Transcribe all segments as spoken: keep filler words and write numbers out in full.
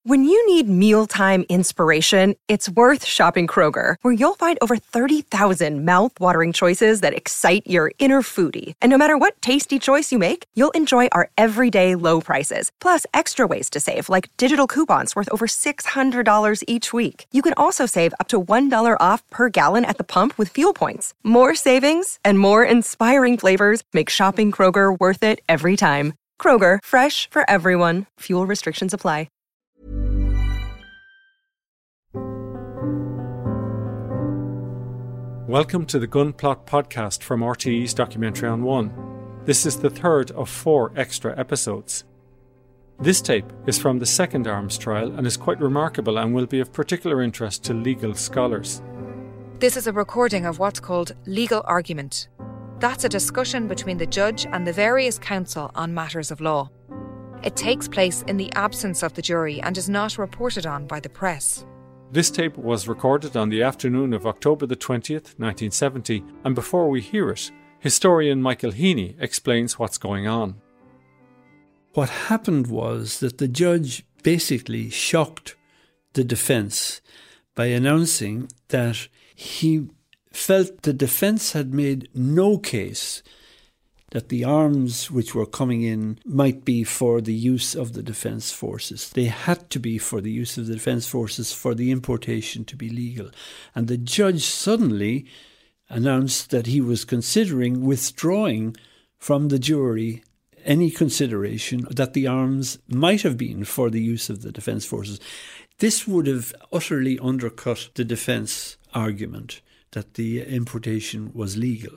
When you need mealtime inspiration, it's worth shopping Kroger, where you'll find over thirty thousand mouth-watering choices that excite your inner foodie. And no matter what tasty choice you make, you'll enjoy our everyday low prices, plus extra ways to save, like digital coupons worth over six hundred dollars each week. You can also save up to one dollar off per gallon at the pump with fuel points. More savings and more inspiring flavors make shopping Kroger worth it every time. Kroger, fresh for everyone. Fuel restrictions apply. Welcome to the Gunplot podcast from R T E's Documentary on One. This is the third of four extra episodes. This tape is from the second arms trial and is quite remarkable and will be of particular interest to legal scholars. This is a recording of what's called legal argument. That's a discussion between the judge and the various counsel on matters of law. It takes place in the absence of the jury and is not reported on by the press. This tape was recorded on the afternoon of October the twentieth, nineteen seventy, and before we hear it, historian Michael Heaney explains what's going on. What happened was that the judge basically shocked the defence by announcing that he felt the defence had made no case that the arms which were coming in might be for the use of the defence forces. They had to be for the use of the defence forces for the importation to be legal. And the judge suddenly announced that he was considering withdrawing from the jury any consideration that the arms might have been for the use of the defence forces. This would have utterly undercut the defence argument that the importation was legal.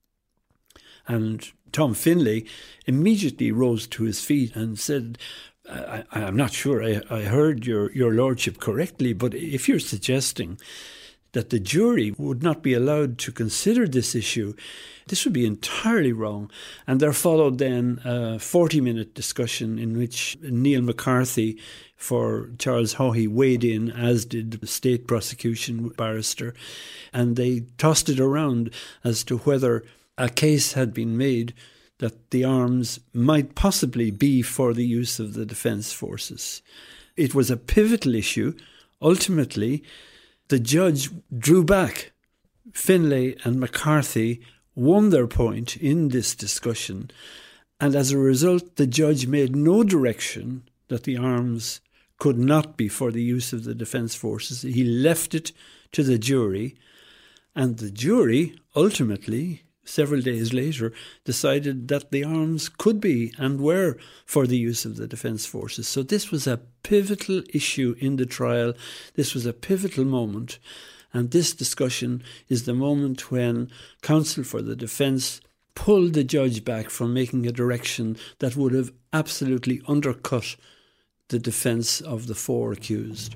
And Tom Finlay immediately rose to his feet and said, I, I'm not sure I, I heard your, your lordship correctly, but if you're suggesting that the jury would not be allowed to consider this issue, this would be entirely wrong. And there followed then a forty-minute discussion in which Neil McCarthy for Charles Haughey weighed in, as did the state prosecution barrister, and they tossed it around as to whether a case had been made that the arms might possibly be for the use of the defence forces. It was a pivotal issue. Ultimately, the judge drew back. Finlay and McCarthy won their point in this discussion, and as a result, the judge made no direction that the arms could not be for the use of the defence forces. He left it to the jury, and the jury ultimately, several days later, decided that the arms could be and were for the use of the defence forces. So this was a pivotal issue in the trial. This was a pivotal moment. And this discussion is the moment when counsel for the defence pulled the judge back from making a direction that would have absolutely undercut the defence of the four accused.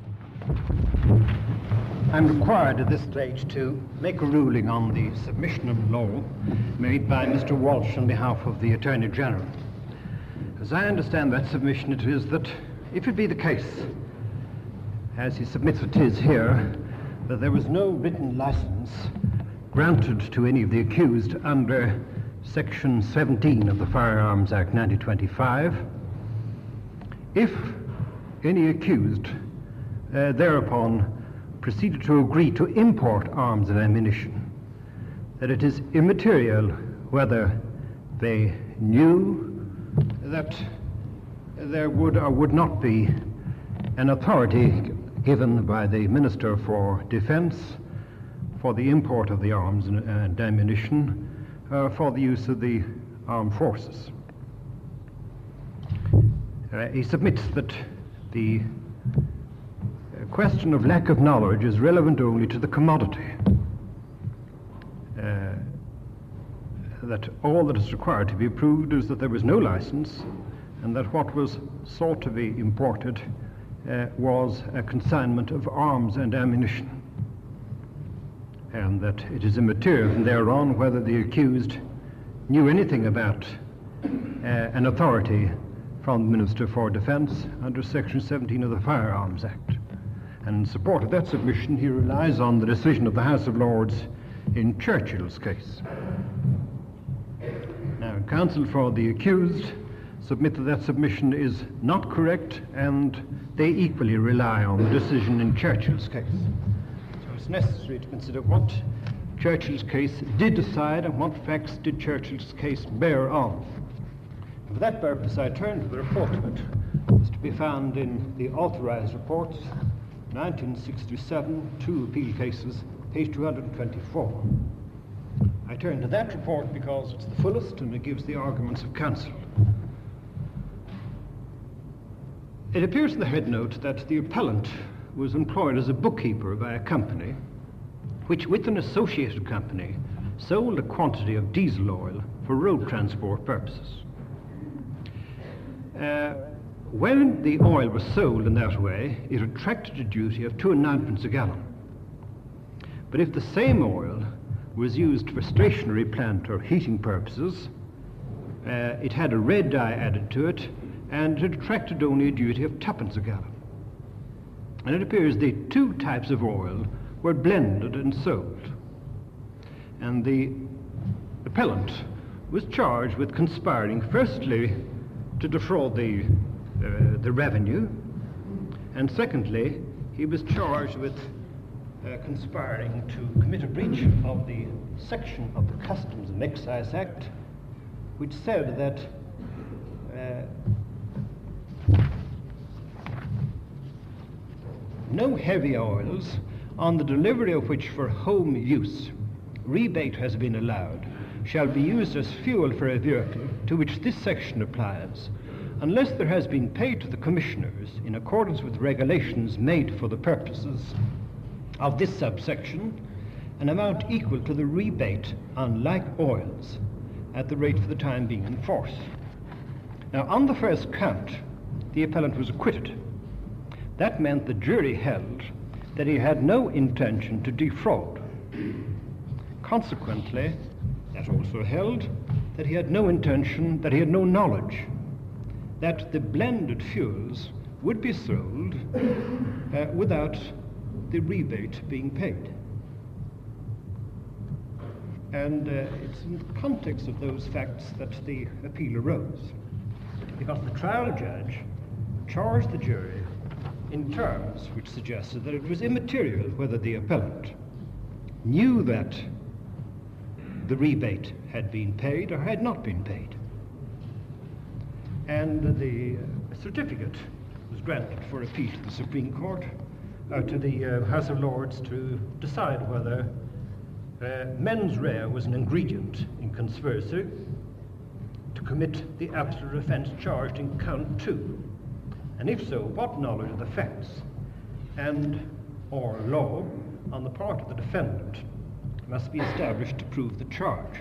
I'm required at this stage to make a ruling on the submission of law made by Mister Walsh on behalf of the Attorney General. As I understand that submission, it is that if it be the case, as he submits it is here, that there was no written license granted to any of the accused under Section seventeen of the Firearms Act nineteen twenty-five, if any accused uh, thereupon proceeded to agree to import arms and ammunition, that it is immaterial whether they knew that there would or would not be an authority given by the Minister for Defence for the import of the arms and, and ammunition uh, for the use of the armed forces. Uh, he submits that the question of lack of knowledge is relevant only to the commodity. Uh, that all that is required to be proved is that there was no license and that what was sought to be imported uh, was a consignment of arms and ammunition, and that it is immaterial from thereon whether the accused knew anything about uh, an authority from the Minister for Defence under Section seventeen of the Firearms Act. And in support of that submission, he relies on the decision of the House of Lords in Churchill's case. Now, counsel for the accused submit that that submission is not correct and they equally rely on the decision in Churchill's case. So it's necessary to consider what Churchill's case did decide and what facts did Churchill's case bear on. And for that purpose, I turn to the report of it. It's to be found in the authorized reports, nineteen sixty-seven, two appeal cases, page two hundred twenty-four. I turn to that report because it's the fullest and it gives the arguments of counsel. It appears in the headnote that the appellant was employed as a bookkeeper by a company which, with an associated company, sold a quantity of diesel oil for road transport purposes. Uh, when the oil was sold in that way, it attracted a duty of two and ninepence a gallon. But if the same oil was used for stationary plant or heating purposes, uh, it had a red dye added to it, and it attracted only a duty of twopence a gallon. And it appears the two types of oil were blended and sold. And the appellant was charged with conspiring, firstly, to defraud the, uh, the revenue, and secondly, he was charged with uh, conspiring to commit a breach of the section of the Customs and Excise Act, which said that uh, no heavy oils on the delivery of which for home use rebate has been allowed shall be used as fuel for a vehicle to which this section applies, unless there has been paid to the commissioners in accordance with regulations made for the purposes of this subsection an amount equal to the rebate on like oils at the rate for the time being in force. Now, on the first count, the appellant was acquitted. That meant the jury held that he had no intention to defraud. Consequently, that also held that he had no intention, that he had no knowledge that the blended fuels would be sold uh, without the rebate being paid. And uh, it's in the context of those facts that the appeal arose, because the trial judge charged the jury in terms which suggested that it was immaterial whether the appellant knew that the rebate had been paid or had not been paid. And the certificate was granted for appeal to the Supreme Court, uh, to the uh, House of Lords, to decide whether uh, mens rea was an ingredient in conspiracy to commit the absolute offence charged in count two. And if so, what knowledge of the facts and or law on the part of the defendant must be established to prove the charge.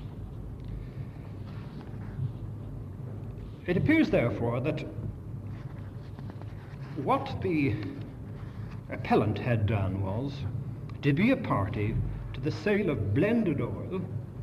It appears, therefore, that what the appellant had done was to be a party to the sale of blended oil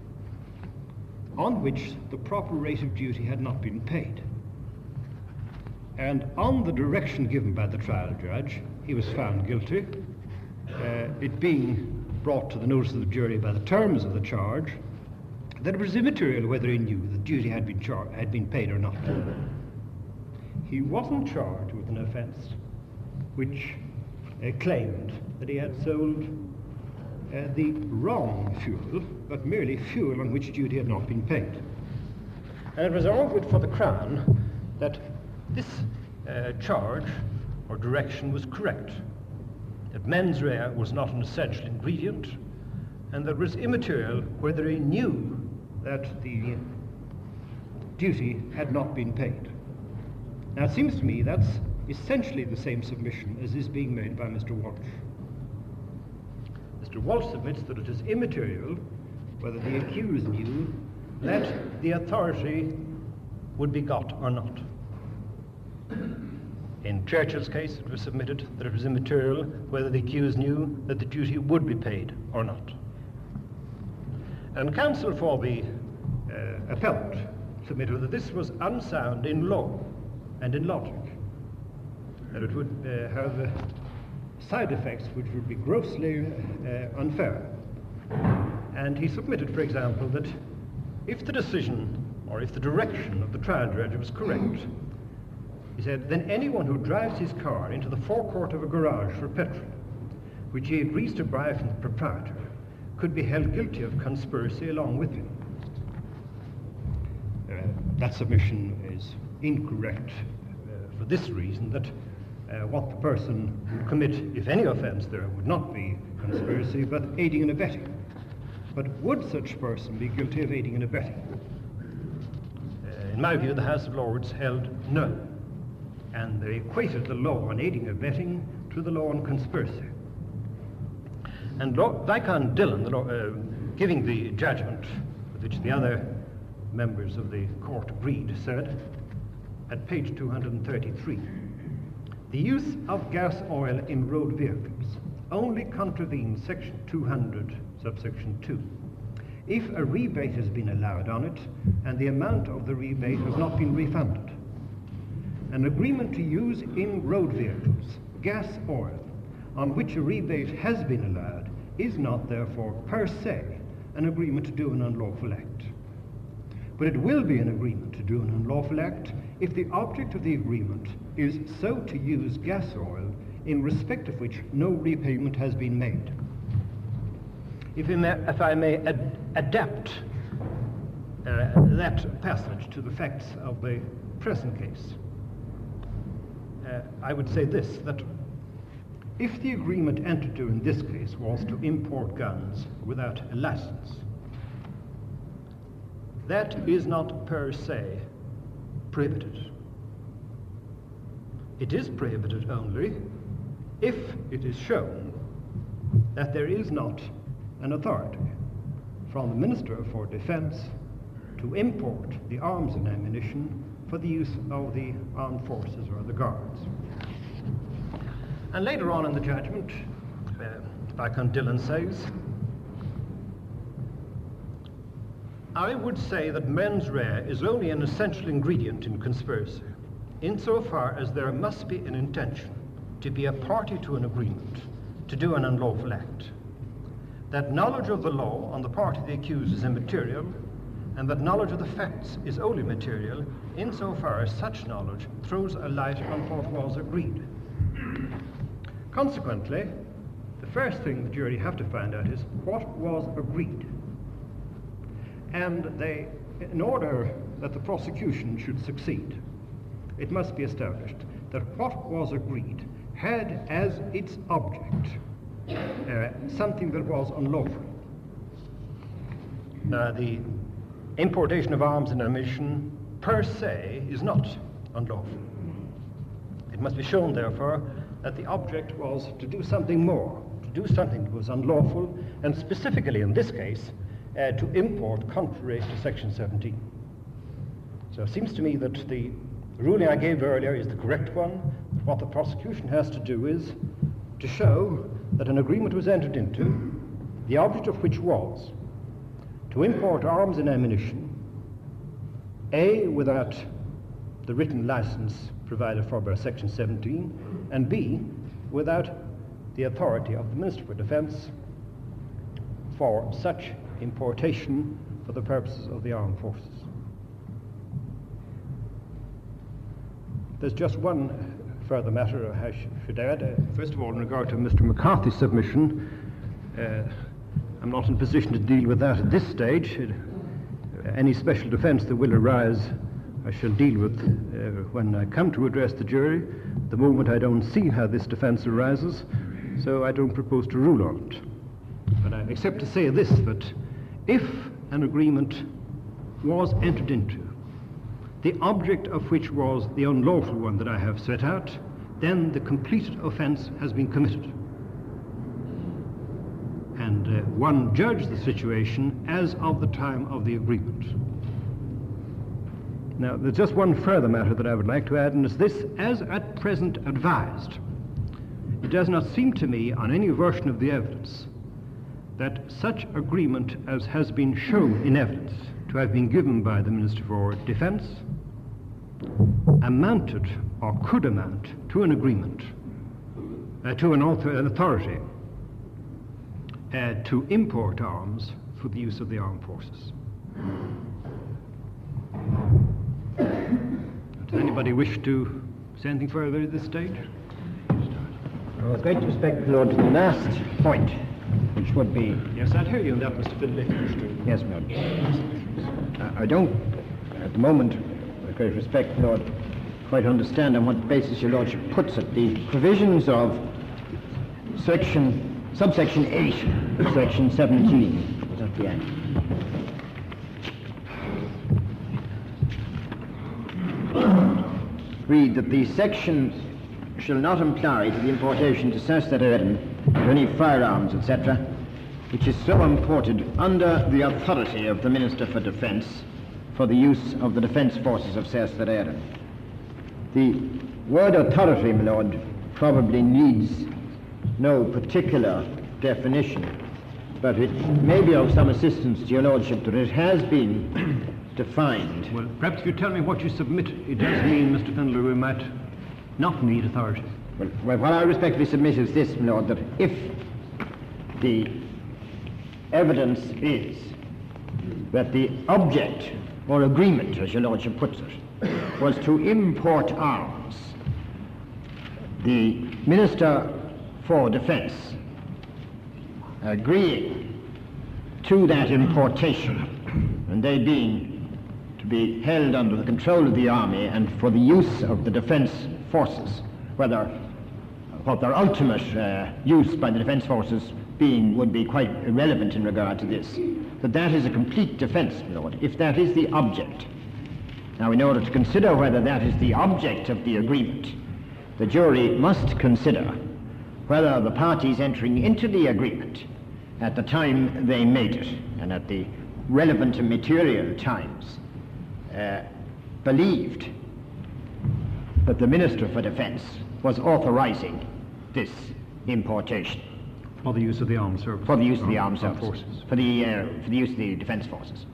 on which the proper rate of duty had not been paid. And on the direction given by the trial judge, he was found guilty, uh, it being brought to the notice of the jury by the terms of the charge that it was immaterial whether he knew the duty had been, char- had been paid or not. He wasn't charged with an offence which uh, claimed that he had sold uh, the wrong fuel, but merely fuel on which duty had not been paid. And it was argued for the Crown that this uh, charge or direction was correct, that mens rea was not an essential ingredient, and that it was immaterial whether he knew that the duty had not been paid. Now, it seems to me that's essentially the same submission as is being made by Mister Walsh. Mister Walsh submits that it is immaterial whether the accused knew that the authority would be got or not. In Churchill's case, it was submitted that it was immaterial whether the accused knew that the duty would be paid or not. And counsel for the uh, appellant submitted that this was unsound in law and in logic, that it would uh, have uh, side effects which would be grossly uh, unfair. And he submitted, for example, that if the decision or if the direction of the trial judge was correct, He said, then anyone who drives his car into the forecourt of a garage for petrol, which he agrees to buy from the proprietor, could be held guilty of conspiracy along with him. Uh, that submission is incorrect uh, for this reason, that uh, what the person would commit, if any offence there, would not be conspiracy, but aiding and abetting. But would such person be guilty of aiding and abetting? Uh, in my view, the House of Lords held no, and they equated the law on aiding and abetting to the law on conspiracy. And Lord Viscount Dillon, the law, uh, giving the judgment with which the other members of the court agreed, said, at page two hundred thirty-three, the use of gas oil in road vehicles only contravenes section two hundred, subsection two, if a rebate has been allowed on it and the amount of the rebate has not been refunded. An agreement to use in road vehicles gas oil on which a rebate has been allowed is not, therefore, per se, an agreement to do an unlawful act. But it will be an agreement to do an unlawful act if the object of the agreement is so to use gas oil in respect of which no repayment has been made. If, may, if I may ad adapt uh, that passage to the facts of the present case, uh, I would say this, that if the agreement entered into in this case was to import guns without a license, that is not per se prohibited. It is prohibited only if it is shown that there is not an authority from the Minister for Defence to import the arms and ammunition for the use of the armed forces or the guards. And later on in the judgment, uh, Viscount Dillon says, I would say that mens rea is only an essential ingredient in conspiracy, insofar as there must be an intention to be a party to an agreement to do an unlawful act. That knowledge of the law on the part of the accused is immaterial, and that knowledge of the facts is only material insofar as such knowledge throws a light on what was agreed. Consequently, the first thing the jury have to find out is what was agreed. And they, in order that the prosecution should succeed, it must be established that what was agreed had as its object uh, something that was unlawful. Now, the importation of arms and ammunition per se is not unlawful. It must be shown, therefore, that the object was to do something more, to do something that was unlawful, and specifically in this case, uh, to import contrary to section seventeen. So it seems to me that the ruling I gave earlier is the correct one. What the prosecution has to do is to show that an agreement was entered into, the object of which was to import arms and ammunition, A, without the written license provided for by section seventeen, and B, without the authority of the Minister for Defence for such importation for the purposes of the armed forces. There's just one further matter I sh should add. Uh, first of all, in regard to Mister McCarthy's submission, uh, I'm not in a position to deal with that at this stage. It, uh, any special defence that will arise, I shall deal with uh, when I come to address the jury. At the moment, I don't see how this defence arises, so I don't propose to rule on it. But I except to say this, that if an agreement was entered into, the object of which was the unlawful one that I have set out, then the completed offence has been committed. And uh, one judged the situation as of the time of the agreement. Now, there's just one further matter that I would like to add, and it's this: as at present advised, it does not seem to me on any version of the evidence that such agreement as has been shown in evidence to have been given by the Minister for Defence amounted or could amount to an agreement, uh, to an, author, an authority uh, to import arms for the use of the armed forces. Does anybody wish to Is there anything further at this stage? Well, with great respect, Lord, to the last point, which would be... Yes, I'll hear you on that, Mister Finlay. Yes, Lord. I, I don't, at the moment, with great respect, Lord, quite understand on what basis your Lordship puts it. The provisions of section, subsection eight, section seventeen, was that the act? Read that the section shall not imply to the importation to South Erin of any firearms, et cetera, which is so imported under the authority of the Minister for Defence for the use of the defence forces of South Erin. The word authority, my Lord, probably needs no particular definition, but it may be of some assistance to your Lordship that it has been defined. Well, perhaps if you tell me what you submit, it does mean, Mister Findlay, we might not need authority. Well, well, what I respectfully submit is this, my Lord, that if the evidence is that the object or agreement, as your Lordship puts it, was to import arms, the Minister for Defence agreeing to that importation, and they being to be held under the control of the army and for the use of the defence forces, whether what their ultimate uh, use by the defence forces being would be quite irrelevant in regard to this, that that is a complete defence, my Lord, if that is the object. Now, in order to consider whether that is the object of the agreement, the jury must consider whether the parties entering into the agreement at the time they made it and at the relevant and material times uh, believed that the Minister for Defence was authorising this importation. For the use of the armed services. For the use of the armed services. Forces. For the, uh, for the use of the defence forces.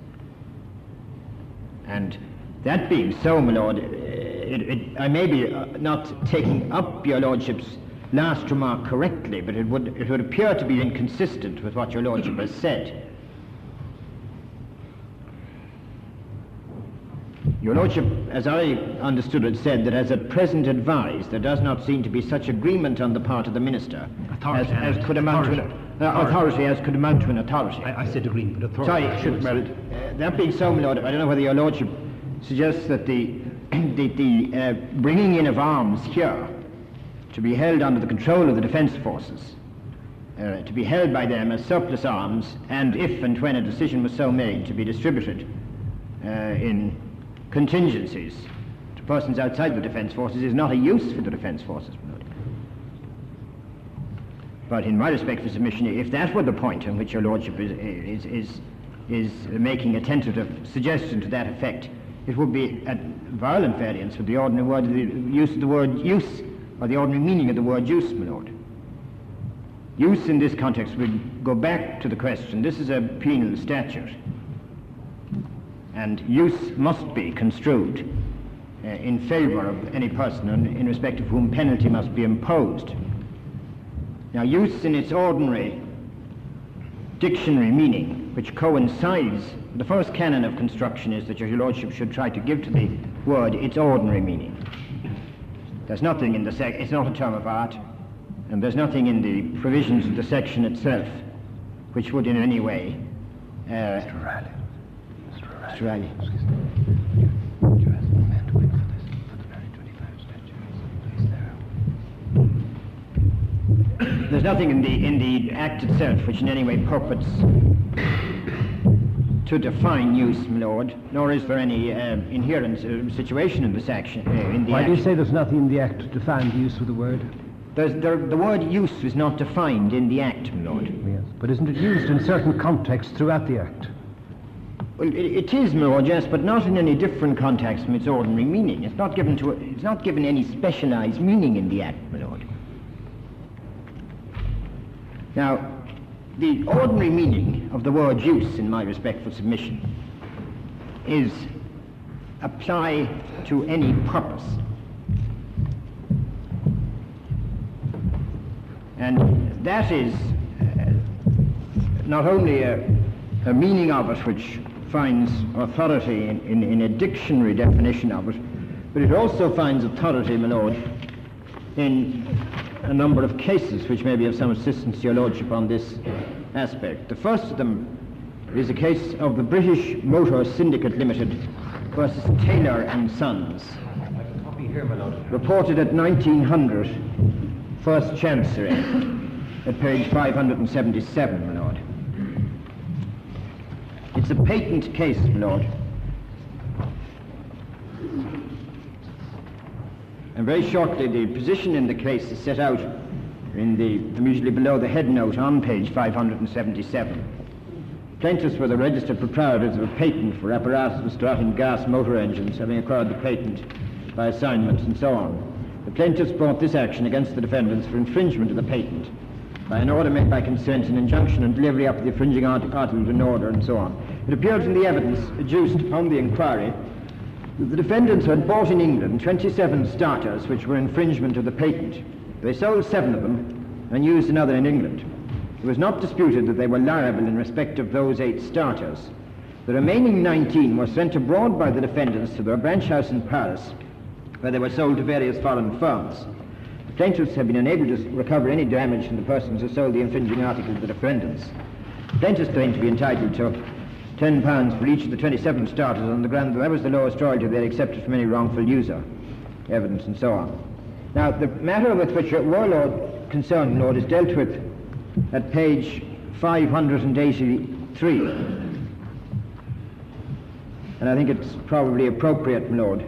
And that being so, my Lord, it, it, I may be uh, not taking up your Lordship's last remark correctly, but it would, it would appear to be inconsistent with what your Lordship has said. Your Lordship, as I understood it, said that as at present advised, there does not seem to be such agreement on the part of the Minister as, as could amount authority. to an uh, authority as could amount to an authority. I, I said agreement, but authority. Sorry, I should, well, uh, that being so, my Lord, I don't know whether your Lordship suggests that the, the, the uh, bringing in of arms here to be held under the control of the defence forces, uh, to be held by them as surplus arms, and if and when a decision was so made, to be distributed uh, in contingencies to persons outside the defence forces is not a use for the defence forces. But in my respect for submission, if that were the point on which your Lordship is, is, is, is making a tentative suggestion to that effect, it would be at violent variance with the ordinary word, the use of the word use, or the ordinary meaning of the word use, my Lord. Use in this context would go back to the question, this is a penal statute, and use must be construed uh, in favour of any person in, in respect of whom penalty must be imposed. Now, use in its ordinary dictionary meaning, which coincides, the first canon of construction is that your Lordship should try to give to the word its ordinary meaning. There's nothing in the sec, it's not a term of art, and there's nothing in the provisions of the section itself which would in any way uh, Mister Riley. Mister Riley. There's nothing in the in the Act itself which in any way purports to define use, my Lord, nor is there any uh, inherent uh, situation in this action. Uh, in the Why act. do you say there's nothing in the Act to define the use of the word? There's, there, the word use is not defined in the Act, my Lord. Yes, but isn't it used in certain contexts throughout the Act? Well, it, it is, my Lord, yes, but not in any different context from its ordinary meaning. It's not given to. It's not given any specialized meaning in the Act, my Lord. Now, the ordinary meaning of the word use, in my respectful submission, is apply to any purpose. And that is uh, not only a, a meaning of it which finds authority in, in, in a dictionary definition of it, But it also finds authority, my Lord, in a number of cases which may be of some assistance to your Lordship on this aspect. The first of them is a case of the British Motor Syndicate Limited versus Taylor and Sons. I can copy here, my Lord. Reported at nineteen hundred, First Chancery, at page five hundred seventy-seven, my Lord. It's a patent case, my Lord. And very shortly, the position in the case is set out in the, immediately below the head note on page five hundred seventy-seven. Plaintiffs were the registered proprietors of a patent for apparatus for starting gas motor engines, having acquired the patent by assignment and so on. The plaintiffs brought this action against the defendants for infringement of the patent by an order made by consent, an injunction, and delivery up the infringing art- articles in order, and so on. It appeared from the evidence adduced upon the inquiry that the defendants had bought in England twenty-seven starters which were infringement of the patent. They sold seven of them and used another in England. It was not disputed that they were liable in respect of those eight starters. The remaining nineteen were sent abroad by the defendants to their branch house in Paris, where they were sold to various foreign firms. The plaintiffs have been unable to recover any damage from the persons who sold the infringing articles to the defendants. The plaintiffs claim to be entitled to ten pounds for each of the twenty-seven starters on the ground that that was the lowest royalty they had accepted from any wrongful user, evidence and so on. Now, the matter with which your warlord concerned, Lord, is dealt with at page five hundred eighty-three. And I think it's probably appropriate, my Lord,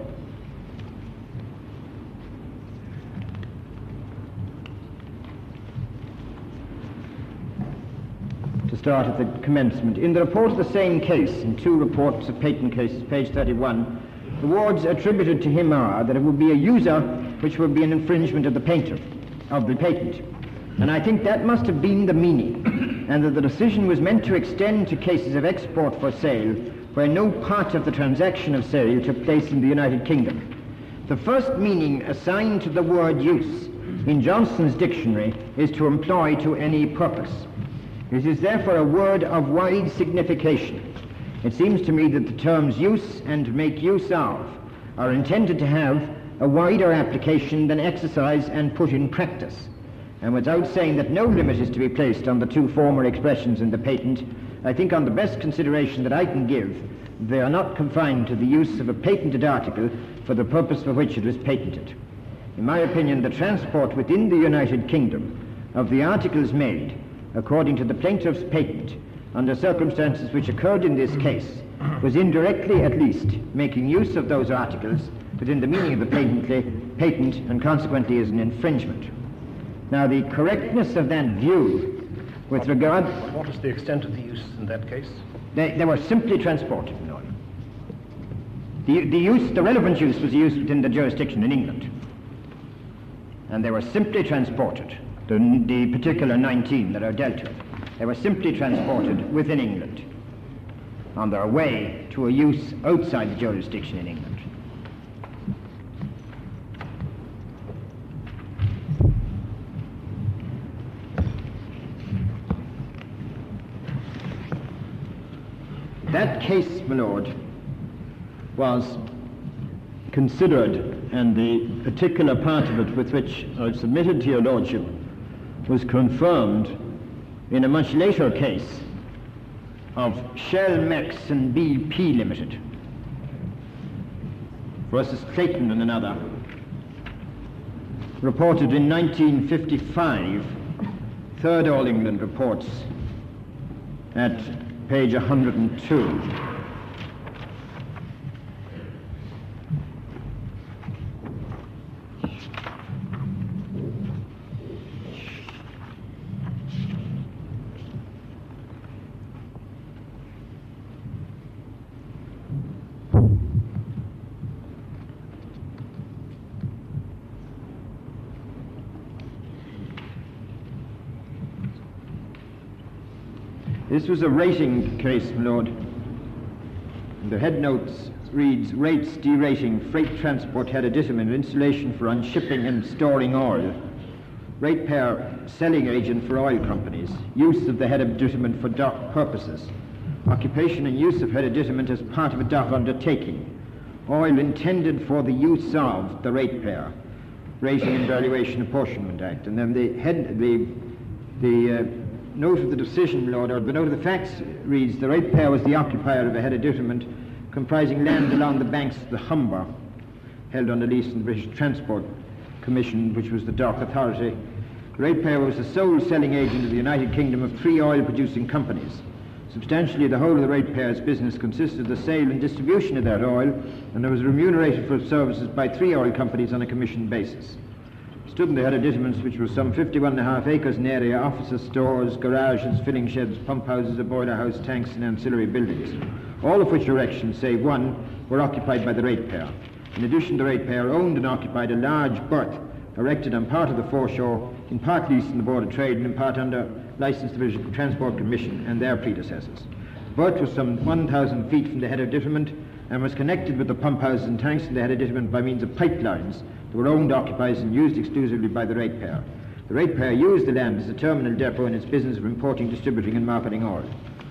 to start at the commencement. In the report of the same case, in two reports of patent cases, page thirty-one, the wards attributed to him are that it would be a user which would be an infringement of the patent, of the patent. And I think that must have been the meaning, and that the decision was meant to extend to cases of export for sale where no part of the transaction of sale took place in the United Kingdom. The first meaning assigned to the word use in Johnson's dictionary is to employ to any purpose. It is therefore a word of wide signification. It seems to me that the terms use and make use of are intended to have a wider application than exercise and put in practice. And without saying that no limit is to be placed on the two former expressions in the patent, I think on the best consideration that I can give, they are not confined to the use of a patented article for the purpose for which it was patented. In my opinion, the transport within the United Kingdom of the articles made according to the plaintiff's patent, under circumstances which occurred in this case, was indirectly at least making use of those articles within the meaning of the patently, patent and consequently is an infringement. Now, the correctness of that view with regard... What is the extent of the use in that case? They, they were simply transported, no. The, the use, the relevant use was used within the jurisdiction in England. And they were simply transported, the, the particular nineteen that are dealt with. They were simply transported within England on their way to a use outside the jurisdiction in England. That case, my Lord, was considered, and the particular part of it with which I submitted to your Lordship was confirmed in a much later case of Shell Mex and B P Limited versus Clayton and another, reported in nineteen fifty-five, Third All England Reports at page one hundred two. This was a rating case, my Lord. The head notes reads, rates derating, freight transport hereditamen, installation for unshipping and storing oil, ratepayer selling agent for oil companies, use of the hereditamen for dock purposes, occupation and use of hereditamen as part of a dock undertaking, oil intended for the use of the ratepayer, Rating and Valuation Apportionment Act. And then the head, the, the uh, note of the decision, Lord, or the note of the facts reads, the ratepayer was the occupier of a hereditament comprising land along the banks of the Humber, held under lease in the British Transport Commission, which was the dock authority. The ratepayer was the sole selling agent of the United Kingdom of three oil-producing companies. Substantially, the whole of the ratepayer's business consisted of the sale and distribution of that oil, and it was remunerated for its services by three oil companies on a commission basis. It stood in the hereditaments, which were some fifty-one and a half acres in area, offices, stores, garages, filling sheds, pump houses, a boiler house, tanks, and ancillary buildings, all of which erections, save one, were occupied by the ratepayer. In addition, the ratepayer owned and occupied a large berth erected on part of the foreshore, in part leased in the Board of Trade and in part under license to the British Transport Commission and their predecessors. The berth was some one thousand feet from the hereditament and was connected with the pump houses and tanks in the hereditament by means of pipelines that were owned, occupied and used exclusively by the ratepayer. The ratepayer used the land as a terminal depot in its business of importing, distributing and marketing oil.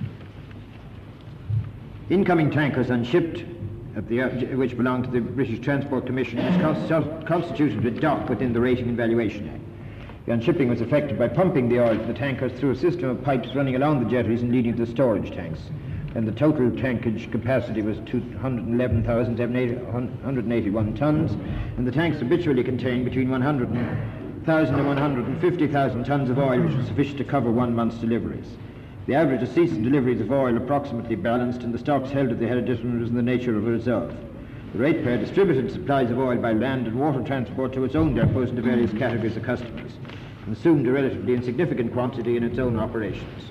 Incoming tankers unshipped, At the, uh, which belonged to the British Transport Commission, was cons- constituted a dock within the Rating and Valuation Act. The unshipping was effected by pumping the oil to the tankers through a system of pipes running along the jetties and leading to the storage tanks. And the total tankage capacity was two hundred eleven thousand one hundred eighty-one tons, and the tanks habitually contained between one hundred thousand and one hundred fifty thousand tons of oil, which was sufficient to cover one month's deliveries. The average receipts and deliveries of oil approximately balanced, and the stocks held at the hereditament was in the nature of a reserve. The ratepayer distributed supplies of oil by land and water transport to its own depots and to various categories of customers, consumed a relatively insignificant quantity in its own operations.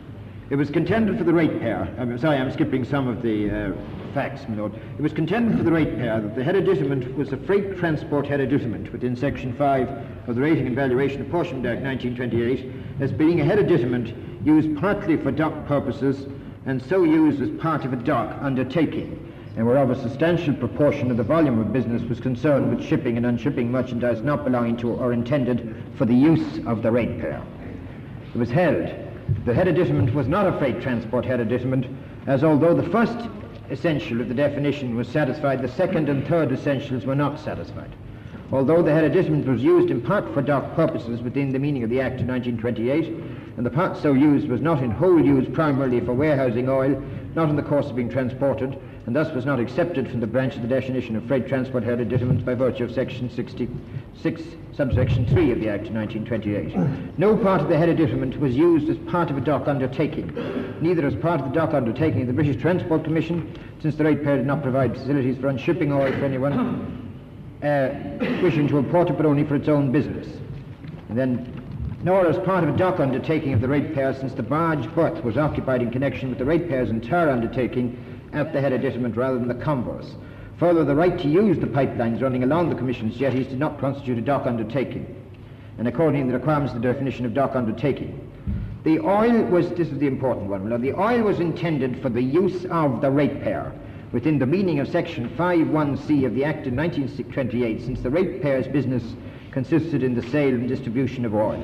It was contended for the ratepayer, I'm sorry, I'm skipping some of the uh, facts, my lord. It was contended for the ratepayer that the hereditament was a freight transport hereditament within Section five of the Rating and Valuation Apportionment Act nineteen twenty-eight, as being a hereditament used partly for dock purposes and so used as part of a dock undertaking, and whereof a substantial proportion of the volume of business was concerned with shipping and unshipping merchandise not belonging to or intended for the use of the ratepayer. It was held the hereditament was not a freight transport hereditament, as although the first essential of the definition was satisfied, the second and third essentials were not satisfied. Although the hereditament was used in part for dock purposes within the meaning of the Act of nineteen twenty-eight, and the part so used was not in whole use primarily for warehousing oil, not in the course of being transported, and thus was not accepted from the branch of the definition of freight transport hereditament by virtue of Section sixty-six, subsection three of the Act of nineteen twenty-eight. No part of the hereditament was used as part of a dock undertaking, neither as part of the dock undertaking of the British Transport Commission, since the ratepayer did not provide facilities for unshipping oil for anyone Uh, wishing to import it, but only for its own business. And then, nor as part of a dock undertaking of the ratepayer, since the barge berth was occupied in connection with the ratepayer's entire undertaking at the hereditament rather than the converse. Further, the right to use the pipelines running along the Commission's jetties did not constitute a dock undertaking, and according to the requirements of the definition of dock undertaking. The oil was, this is the important one, the oil was intended for the use of the ratepayer, within the meaning of Section five one C of the Act of nineteen twenty-eight, since the ratepayer's business consisted in the sale and distribution of oil.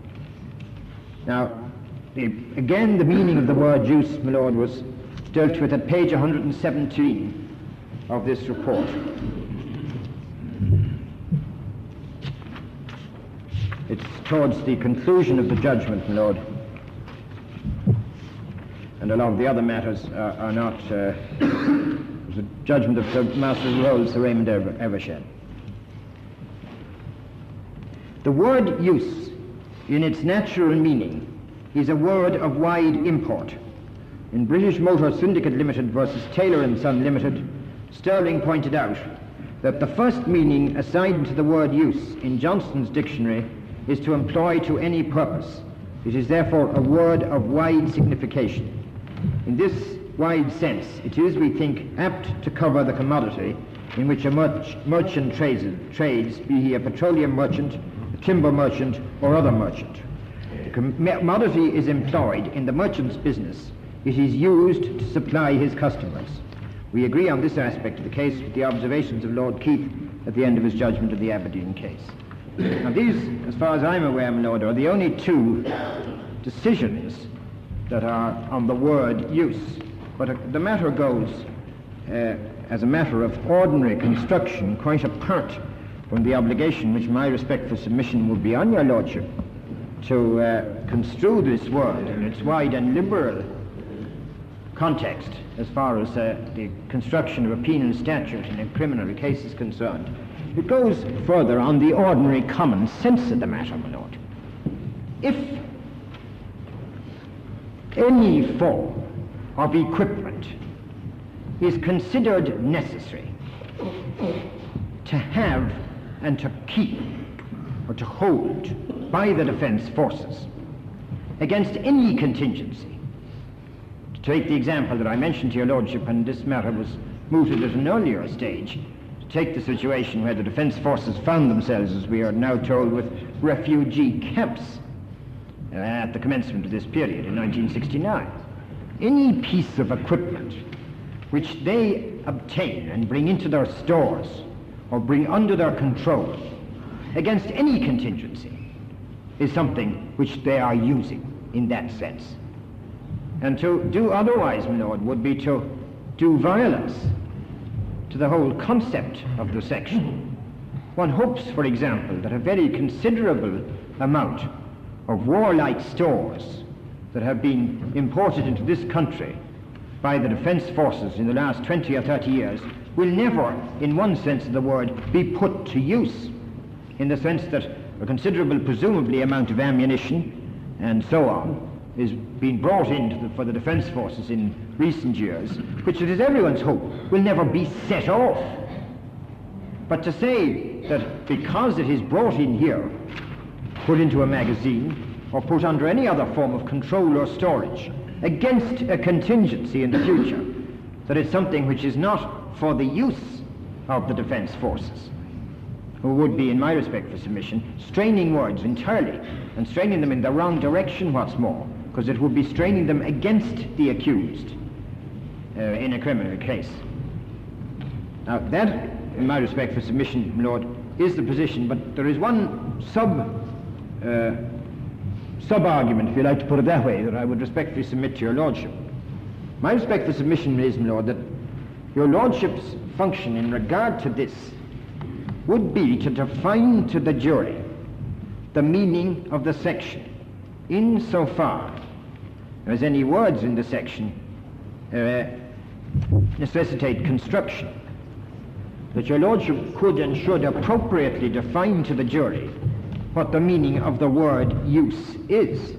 Now, the, again, the meaning of the word use, my lord, was dealt with at page one hundred seventeen of this report. It's towards the conclusion of the judgment, my lord, and a lot of the other matters are, are not uh, the judgment of the Master of the Rolls, Sir Raymond Ever- Evershed. The word use, in its natural meaning, is a word of wide import. In British Motor Syndicate Limited versus Taylor and Son Limited, Sterling pointed out that the first meaning assigned to the word use in Johnston's dictionary is to employ to any purpose. It is therefore a word of wide signification. In this wide sense, it is, we think, apt to cover the commodity in which a merch- merchant trades, trades, be he a petroleum merchant, a timber merchant, or other merchant. The commodity is employed in the merchant's business. It is used to supply his customers. We agree on this aspect of the case with the observations of Lord Keith at the end of his judgment of the Aberdeen case. Now these, as far as I'm aware, my lord, are the only two decisions that are on the word use. But uh, the matter goes uh, as a matter of ordinary construction, quite apart from the obligation which my respectful submission would be on your lordship to uh, construe this word in its wide and liberal context as far as uh, the construction of a penal statute in a criminal case is concerned. It goes further on the ordinary common sense of the matter, my lord. If any form of equipment is considered necessary to have and to keep or to hold by the defense forces against any contingency. To take the example that I mentioned to your lordship, and this matter was mooted at an earlier stage, to take the situation where the defense forces found themselves, as we are now told, with refugee camps uh, at the commencement of this period in nineteen sixty-nine. Any piece of equipment which they obtain and bring into their stores or bring under their control against any contingency is something which they are using in that sense. And to do otherwise, my lord, would be to do violence to the whole concept of the section. One hopes, for example, that a very considerable amount of warlike stores that have been imported into this country by the defense forces in the last twenty or thirty years will never, in one sense of the word, be put to use, in the sense that a considerable, presumably, amount of ammunition and so on is being brought in to the, for the defense forces in recent years, which it is everyone's hope will never be set off. But to say that because it is brought in here, put into a magazine, or put under any other form of control or storage against a contingency in the future, that it's something which is not for the use of the defense forces, who would be, in my respect for submission, straining words entirely, and straining them in the wrong direction, what's more, because it would be straining them against the accused uh, in a criminal case. Now that, in my respect for submission, my lord, is the position, but there is one sub uh, sub-argument, if you like to put it that way, that I would respectfully submit to your lordship. My respect for submission is, my lord, that your lordship's function in regard to this would be to define to the jury the meaning of the section, insofar as any words in the section uh, necessitate construction, that your lordship could and should appropriately define to the jury what the meaning of the word use is.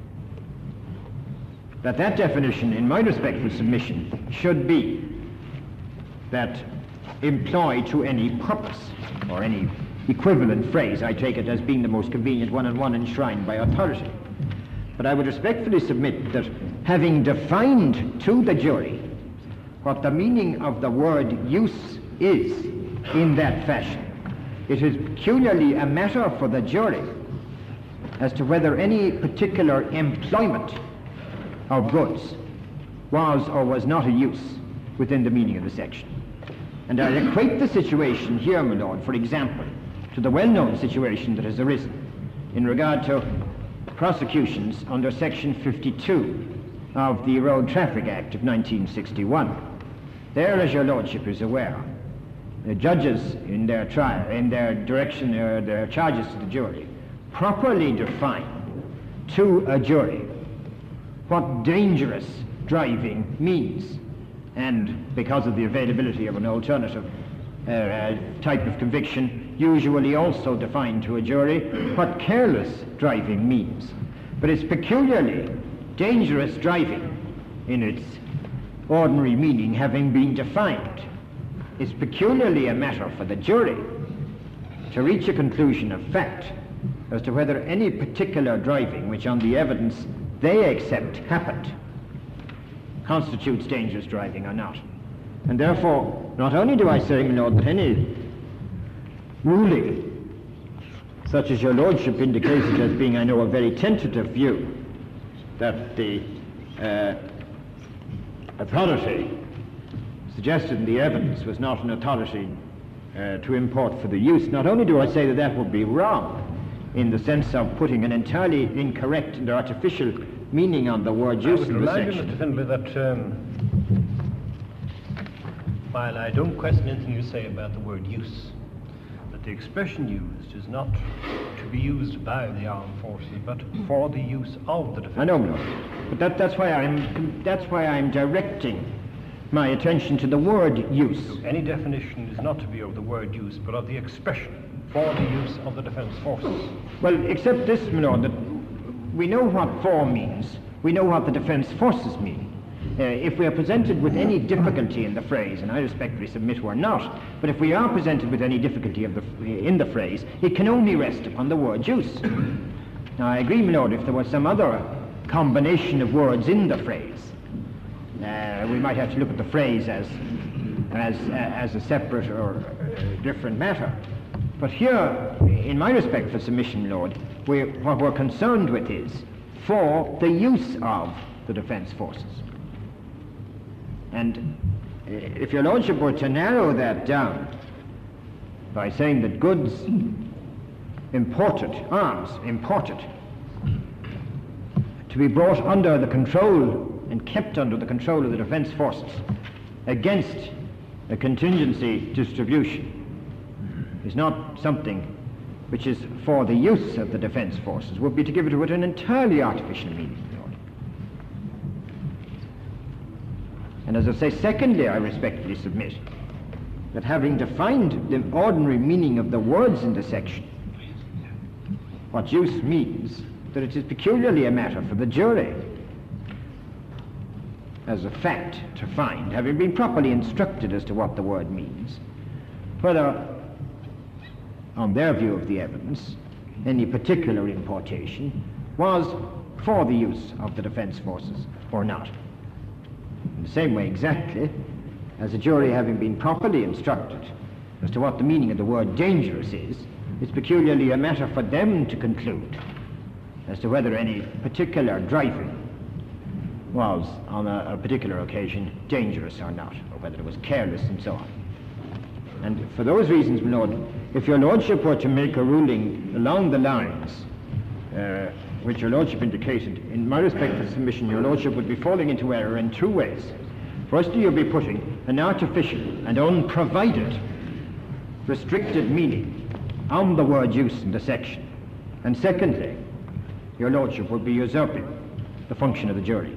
That that definition, in my respectful submission, should be that employ to any purpose, or any equivalent phrase, I take it as being the most convenient one and one enshrined by authority. But I would respectfully submit that having defined to the jury what the meaning of the word use is in that fashion, it is peculiarly a matter for the jury as to whether any particular employment of goods was or was not a use within the meaning of the section. And I equate the situation here, my lord, for example, to the well-known situation that has arisen in regard to prosecutions under Section fifty-two of the Road Traffic Act of nineteen sixty-one. There, as your lordship is aware, the judges in their trial, in their direction, or their charges to the jury, properly define to a jury what dangerous driving means, and because of the availability of an alternative uh, uh, type of conviction, usually also define to a jury what careless driving means. But it's peculiarly dangerous driving in its ordinary meaning having been defined. It's peculiarly a matter for the jury to reach a conclusion of fact as to whether any particular driving which on the evidence they accept happened constitutes dangerous driving or not. And therefore, not only do I say, my lord, that any ruling such as your lordship indicated as being, I know, a very tentative view, that the uh, authority suggested in the evidence was not an authority uh, to import for the use, not only do I say that that would be wrong in the sense of putting an entirely incorrect and artificial meaning on the word use in the section. I would remind you, Mister Findlay, that um, while I don't question anything you say about the word use, that the expression used is not to be used by the armed forces, but for the use of the defense. I know, my lord, but that, that's why I'm that's why I'm directing my attention to the word use. So any definition is not to be of the word use, but of the expression for the use of the defense forces. Well, except this, my lord, that we know what for means. We know what the defense forces mean. Uh, if we are presented with any difficulty in the phrase, and I respectfully submit we're not, but if we are presented with any difficulty of the, in the phrase, it can only rest upon the word use. Now, I agree, my lord, if there was some other combination of words in the phrase, uh, we might have to look at the phrase as, as, uh, as a separate or uh, different matter. But here, in my respectful submission, my lord, we're, what we're concerned with is for the use of the defense forces. And if your lordship were to narrow that down by saying that goods imported, arms imported, to be brought under the control and kept under the control of the defense forces against a contingency distribution is not something which is for the use of the defense forces, would be to give to it an entirely artificial meaning. And as I say, secondly, I respectfully submit that having defined the ordinary meaning of the words in the section, what use means, that it is peculiarly a matter for the jury, as a fact, to find, having been properly instructed as to what the word means, whether, on their view of the evidence, any particular importation was for the use of the defense forces or not. In the same way exactly as a jury, having been properly instructed as to what the meaning of the word dangerous is, it's peculiarly a matter for them to conclude as to whether any particular driving was on a, a particular occasion dangerous or not, or whether it was careless and so on. And for those reasons, my lord, if your lordship were to make a ruling along the lines uh, which your lordship indicated, in my respectful submission, your lordship would be falling into error in two ways. Firstly, you'll be putting an artificial and unprovided restricted meaning on the word use in the section. And secondly, your lordship would be usurping the function of the jury.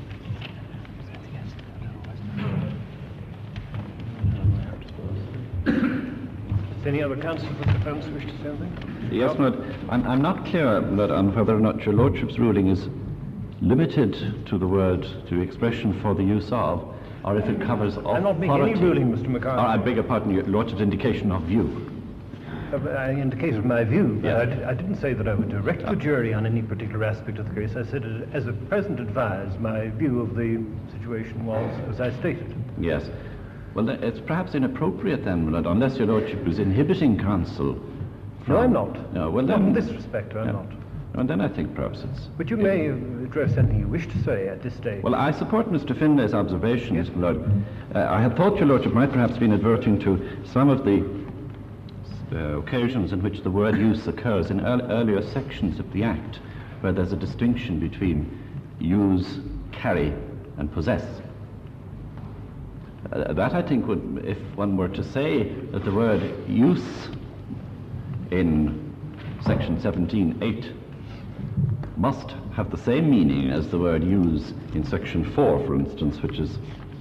Does any other counsel for the defence wish to say anything? Yes, my lord. I'm, I'm not clear, my lord, on whether or not your lordship's ruling is limited to the word, to expression for the use of, or if it covers authority. I'm not making any ruling, Mister McCarthy. Or, I beg your pardon, your lordship's indication of view. Uh, I indicated my view, but Yeah. I, d- I didn't say that I would direct the jury on any particular aspect of the case. I said, uh, as at present advised, my view of the situation was as I stated. Yes. Well, th- it's perhaps inappropriate then, my lord, unless your lordship was inhibiting counsel. No, I'm not. No, well Not then... in this respect, I'm no. not. And then I think perhaps it's... But you may address anything you wish to say at this stage. Well, I support Mister Finlay's observations, Yes. my lord. Uh, I had thought your lordship might perhaps been adverting to some of the uh, occasions in which the word use occurs in ear- earlier sections of the Act, where there's a distinction between use, carry, and possess. Uh, that, I think, would, if one were to say that the word use in section seventeen eight must have the same meaning as the word use in section four, for instance, which is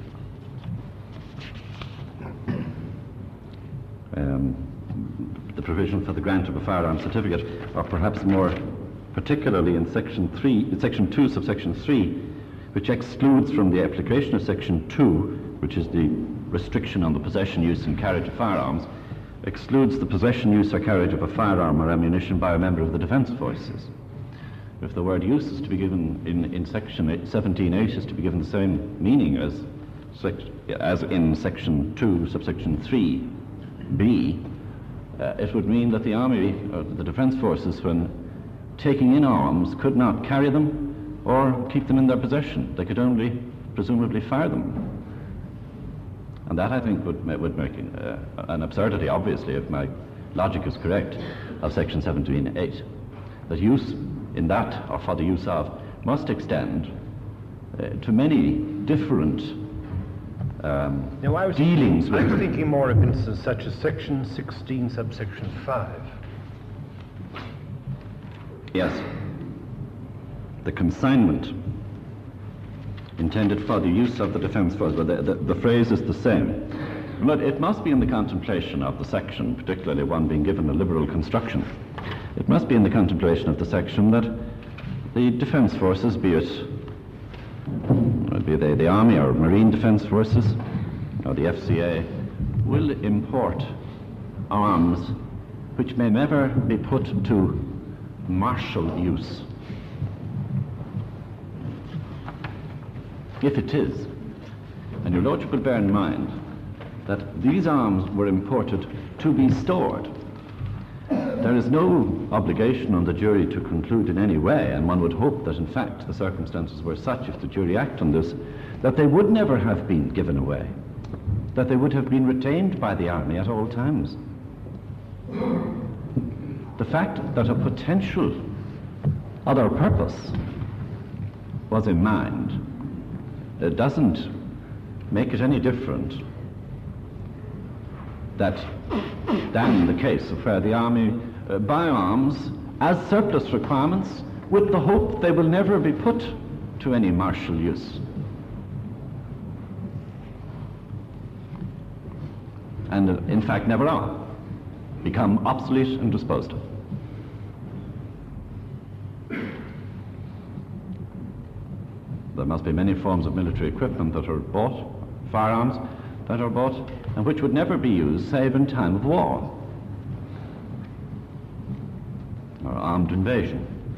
um, the provision for the grant of a firearm certificate, or perhaps more particularly in section three, in section two, subsection three, which excludes from the application of section two, which is the restriction on the possession, use, and carriage of firearms, excludes the possession, use, or carriage of a firearm or ammunition by a member of the defense forces. If the word use is to be given in, in section seventeen eight is to be given the same meaning as, sec, as in section two, subsection three B, uh, it would mean that the army, or the defense forces, when taking in arms, could not carry them or keep them in their possession. They could only presumably fire them. And that, I think, would, ma- would make uh, an absurdity, obviously, if my logic is correct, of section seventeen eight. That use in that, or for the use of, must extend uh, to many different um, now, I was dealings thinking, with... I was thinking more of instances such as section sixteen, subsection five. Yes. The consignment intended for the use of the defence force, but the, the, the phrase is the same. But it must be in the contemplation of the section, particularly one being given a liberal construction. It must be in the contemplation of the section that the defence forces, be it, be they the Army or Marine Defence Forces or the F C A, will import arms which may never be put to martial use. If it is, and your Lordship will bear in mind that these arms were imported to be stored, there is no obligation on the jury to conclude in any way, and one would hope that in fact the circumstances were such, if the jury act on this, that they would never have been given away, that they would have been retained by the Army at all times. The fact that a potential other purpose was in mind, it doesn't make it any different that than the case of where the Army uh, buy arms as surplus requirements with the hope they will never be put to any martial use. And uh, in fact never are, become obsolete and disposed of. There must be many forms of military equipment that are bought, firearms that are bought, and which would never be used save in time of war or armed invasion.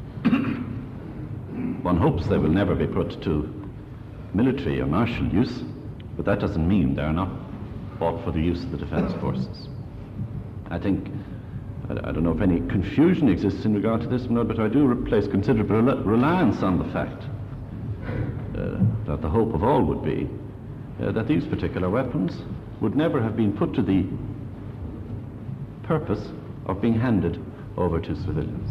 One hopes they will never be put to military or martial use, but that doesn't mean they are not bought for the use of the defence forces. I think, I, I don't know if any confusion exists in regard to this, but I do place considerable rel reliance on the fact uh, that the hope of all would be uh, that these particular weapons would never have been put to the purpose of being handed over to civilians.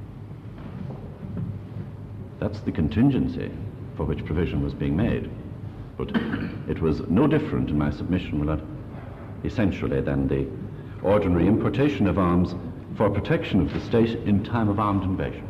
That's the contingency for which provision was being made. But it was no different in my submission, well, essentially, than the ordinary importation of arms for protection of the state in time of armed invasion.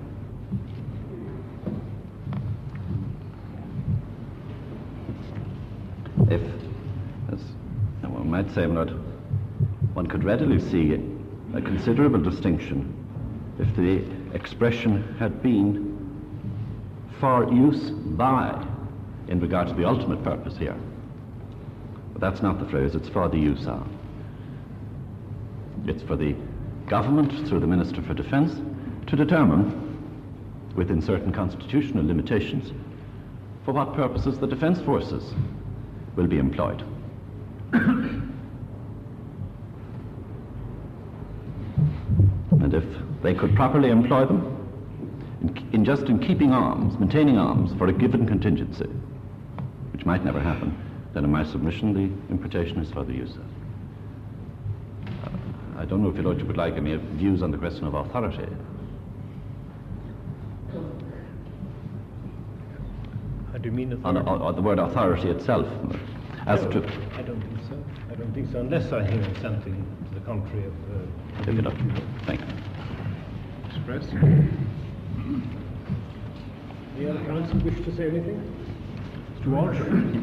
If, as one might say, well, one could readily see a considerable distinction if the expression had been for use by, in regard to the ultimate purpose here. But that's not the phrase, it's for the use of. It's for the government, through the Minister for Defence, to determine, within certain constitutional limitations, for what purposes the defence forces will be employed. And if they could properly employ them, in, in just in keeping arms, maintaining arms for a given contingency, which might never happen, then in my submission the importation is for the use of. Uh, I don't know if your Lordship would like any views on the question of authority. How do you mean authority? On, on, on the word authority itself. As no, to I don't think so. I don't think so, unless I hear something to the contrary of uh, If you don't. Thank you. expressed. The other counsel wish to say anything? Mister Walsh?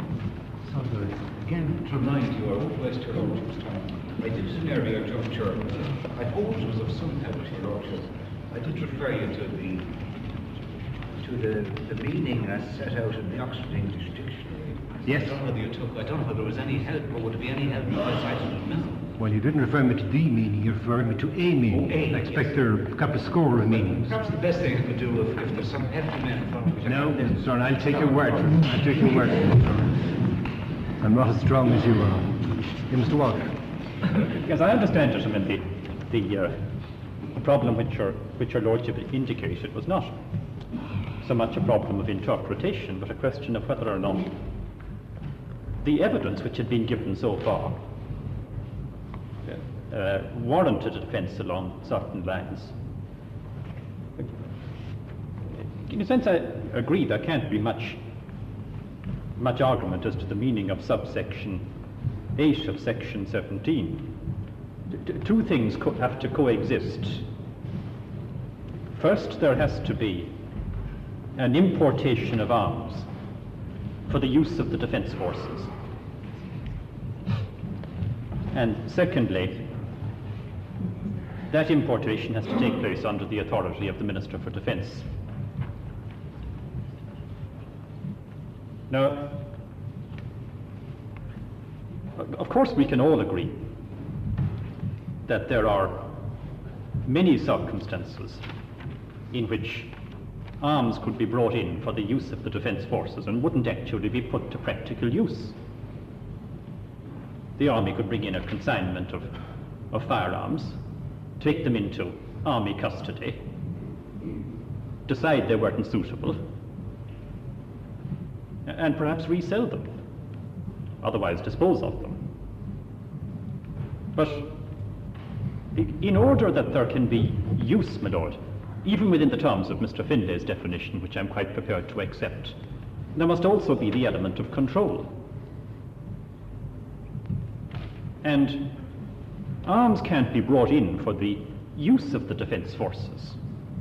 Again, to remind you, I won't waste your Lordship's time. I did at an earlier juncture, I hope it was of some help to your Lordship. I did refer you to the to the, the meaning as set out in the Oxford English Dictionary. Yes. I don't know whether you took, I don't know whether there was any help, or would it be any help if I cited it now? Well, you didn't refer me to the meaning, you referred me to a meaning. Oh, a, I expect yes. there are a couple of score of meanings. Perhaps the best thing I could do if, if there's some helpful men in front of me. No, sir, I'll take your word for it. I'll take your word for it, sir. I'm not as strong as you are. Yeah, Mister Walker. Yes, I understand, gentlemen, the, the, uh, the problem which your, which your Lordship indicated was not so much a problem of interpretation, but a question of whether or not the evidence which had been given so far uh, warranted a defence along certain lines. In a sense, I agree there can't be much much argument as to the meaning of subsection eight of section seventeen. D- two things co- have to coexist. First, there has to be an importation of arms for the use of the defence forces. And secondly, that importation has to take place under the authority of the Minister for Defence. Now, of course we can all agree that there are many circumstances in which arms could be brought in for the use of the defence forces and wouldn't actually be put to practical use. The army could bring in a consignment of, of firearms, take them into army custody, decide they weren't suitable, and perhaps resell them, otherwise dispose of them. But in order that there can be use, my lord, even within the terms of Mister Finlay's definition, which I'm quite prepared to accept, there must also be the element of control. And arms can't be brought in for the use of the defence forces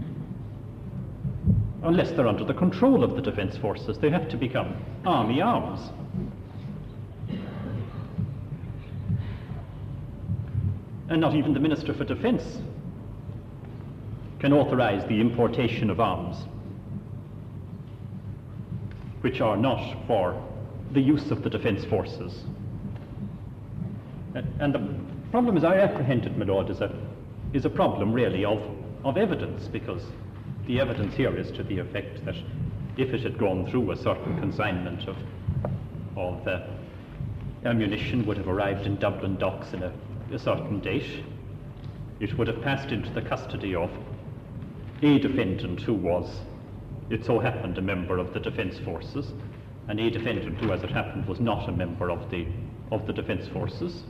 unless they're under the control of the defence forces. They have to become army arms. And not even the Minister for Defence can authorise the importation of arms which are not for the use of the defence forces. And the problem, as I apprehend it, my lord, is a, is a problem really of, of evidence, because the evidence here is to the effect that if it had gone through a certain consignment of, of uh, ammunition would have arrived in Dublin docks in a, a certain date, it would have passed into the custody of a defendant who was, it so happened, a member of the defence forces, and a defendant who, as it happened, was not a member of the, of the defence forces.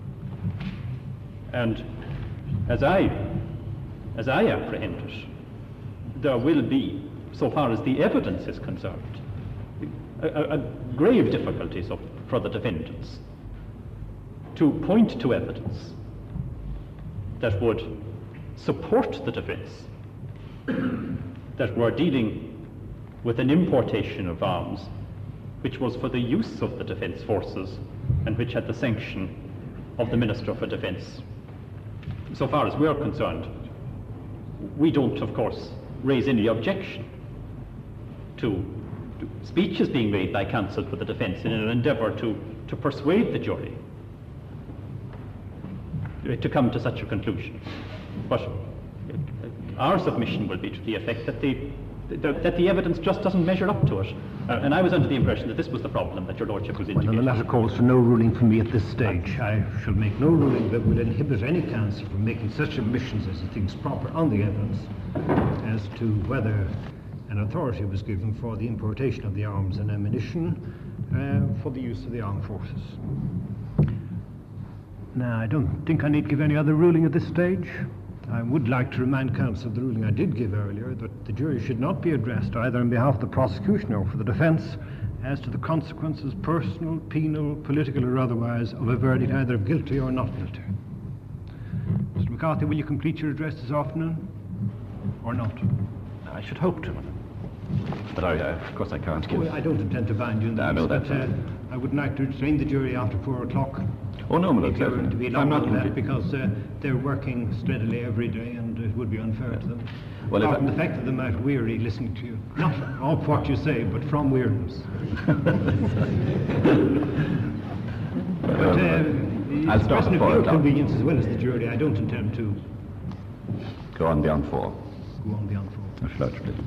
And as I, as I apprehend it, there will be, so far as the evidence is concerned, a, a, a grave difficulties of, for the defendants to point to evidence that would support the defence that we're dealing with an importation of arms which was for the use of the defence forces and which had the sanction of the Minister for Defence. So far as we're concerned, we don't, of course, raise any objection to, to speeches being made by counsel for the defence in an endeavour to, to persuade the jury to come to such a conclusion. But our submission will be to the effect that the, the, that the evidence just doesn't measure up to it. Uh, and I was under the impression that this was the problem that your lordship was indicating. Well, the matter calls for no ruling from me at this stage. I shall make no ruling that will inhibit any counsel from making such admissions as he thinks proper on the evidence as to whether an authority was given for the importation of the arms and ammunition uh, for the use of the armed forces. Now, I don't think I need to give any other ruling at this stage. I would like to remind counsel of the ruling I did give earlier, that the jury should not be addressed either on behalf of the prosecution or for the defence as to the consequences, personal, penal, political or otherwise, of a verdict either of guilty or not guilty. Mister McCarthy, will you complete your address this afternoon or not? I should hope to. But I, uh, of course I can't give... Well, I don't intend to bind you in that. I know but, that. Uh, I would like to restrain the jury after four o'clock. Oh, no, my lord, if you were certainly. to be I'm allowed not that, because uh, they're working steadily every day and it would be unfair to them. Well, Apart if from I... the fact that they might weary listening to you. Not of what you say, but from weariness. But uh, I'll start at at four your o'clock. convenience as well as the jury, I don't intend to Go on beyond four. go on beyond four. I shall urge, please.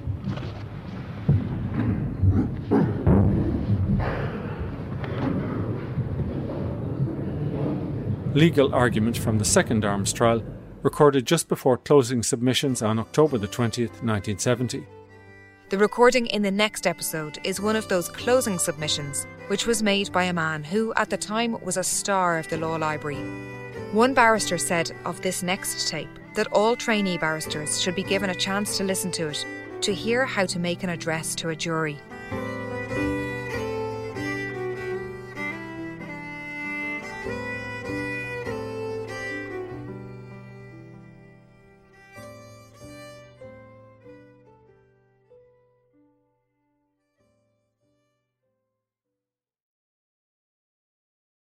Legal argument from the second arms trial, recorded just before closing submissions on October the twentieth, nineteen seventy. The recording in the next episode is one of those closing submissions, which was made by a man who, at the time, was a star of the law library. One barrister said of this next tape that all trainee barristers should be given a chance to listen to it, to hear how to make an address to a jury.